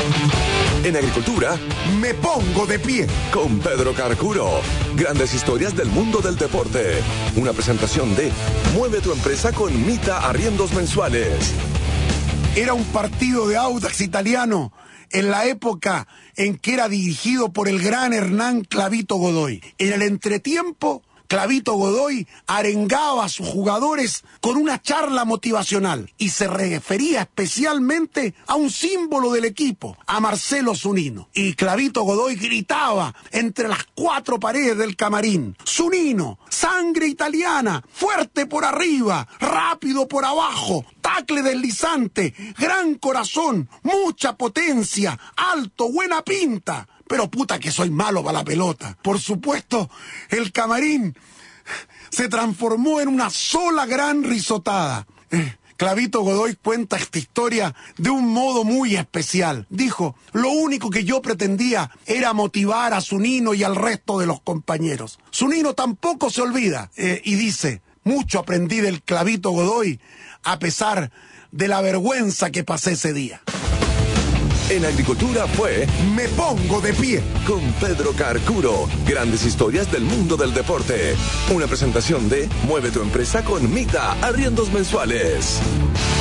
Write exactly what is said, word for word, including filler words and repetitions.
En agricultura, me pongo de pie con Pedro Carcuro. Grandes historias del mundo del deporte. Una presentación de Mueve tu empresa con Mita Arriendos Mensuales. Era un partido de Audax Italiano en la época en que era dirigido por el gran Hernán Clavito Godoy. En el entretiempo, Clavito Godoy arengaba a sus jugadores con una charla motivacional y se refería especialmente a un símbolo del equipo, a Marcelo Zunino. Y Clavito Godoy gritaba entre las cuatro paredes del camarín: Zunino, sangre italiana, fuerte por arriba, rápido por abajo, tacle deslizante, gran corazón, mucha potencia, alto, buena pinta. Pero puta que soy malo para la pelota. Por supuesto, el camarín se transformó en una sola gran risotada. Eh, Clavito Godoy cuenta esta historia de un modo muy especial. Dijo: lo único que yo pretendía era motivar a Zunino y al resto de los compañeros. Zunino tampoco se olvida. Eh, y dice: mucho aprendí del Clavito Godoy a pesar de la vergüenza que pasé ese día. En agricultura fue Me Pongo de Pie con Pedro Carcuro. Grandes historias del mundo del deporte. Una presentación de Mueve tu empresa con Mita Arriendos Mensuales.